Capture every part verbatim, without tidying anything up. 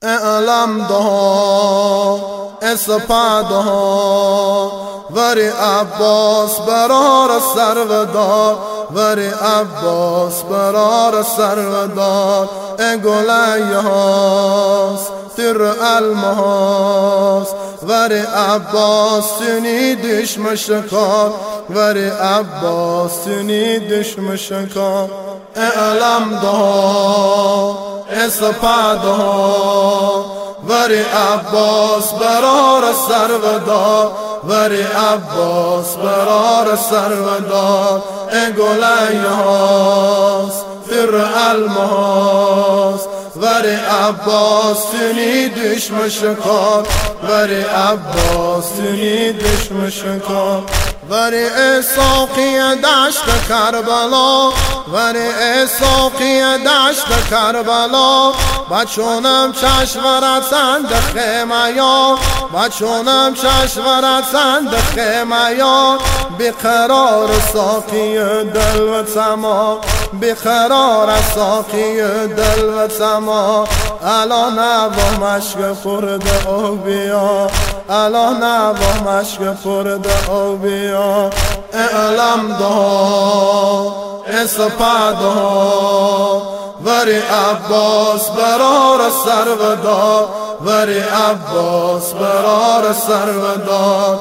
اعلم دها اسپادها وری عباس برار سرودار وری عباس برار سرودار اگولیاس تر الماس وری عباس تنی دشم شکار وری عباس تنی دشم شکار اعلم دها اسپادها وری عباس برار سرودار وری عباس برار سرودار اگولیاس فر الماس وری عباس تنی دشم شکار وری عباس تنی دشم شکار وری ساقی دشت کربلا وری ساقی دشت کربلا بچونم چشم سند خیمه یا بچونم چشم سند خیمه یا بقرار ساقی دل و سما بقرار ساقی دل و سما الان با مشک خورده او بیا الان با مشک خورده او بیا اعلم دها اسپادها وری عباس برار سرودار وری عباس برار سرودار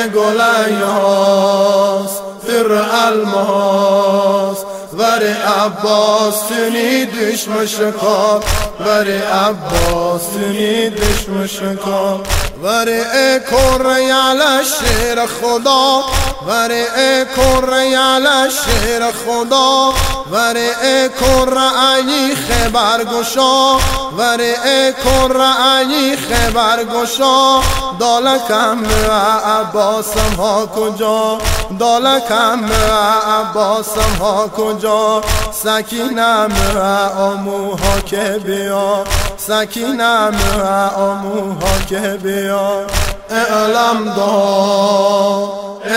اگولیاس فر الماس وری عباس تنی دشم شکار وری عباس تنی دشم شکار وری ای کره یعل شیر خدا وری ای کره یعل شیر خدا وری ای کره علی خبر گشا وری ای کره علی خبر گشا دالکم عباسم ها کجا دالکم عباسم ها کجا سکینم آموها که بیا سکینم آموها که بیا اعلم دها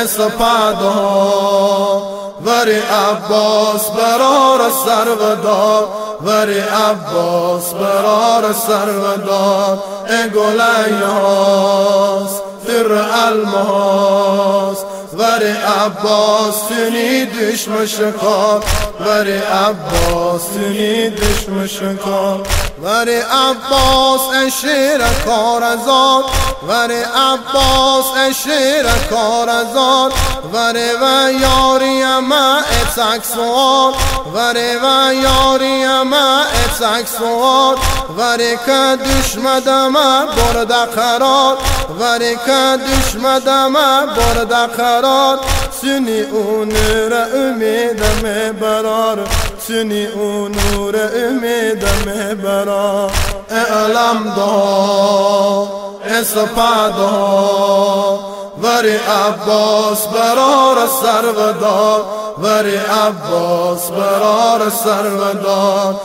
اسپادها وری عباس برار سرودار وری عباس برار سرودار اگولیاس فر الماس وری عباس تنی دشم شکار وری عباس تنی دشم شکار وری عباس ای شیر کارزار وری عباس ای شیر کارزار وری و یاری ما اتک سوار وری و یاری ما اتک سوار وری که دشمدم برده قرار وری که دشمدم برده قرار سنی اون نور امیدم برار سنی اون نور امیدم برار اعلم دها اسپادها وری عباس برار سرودار وری عباس برار سرودار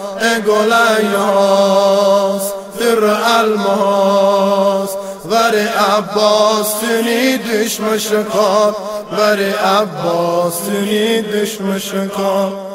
اگولیاس فر الماس وری عباس تنی دشم شکار وری عباس تنی دشم شکار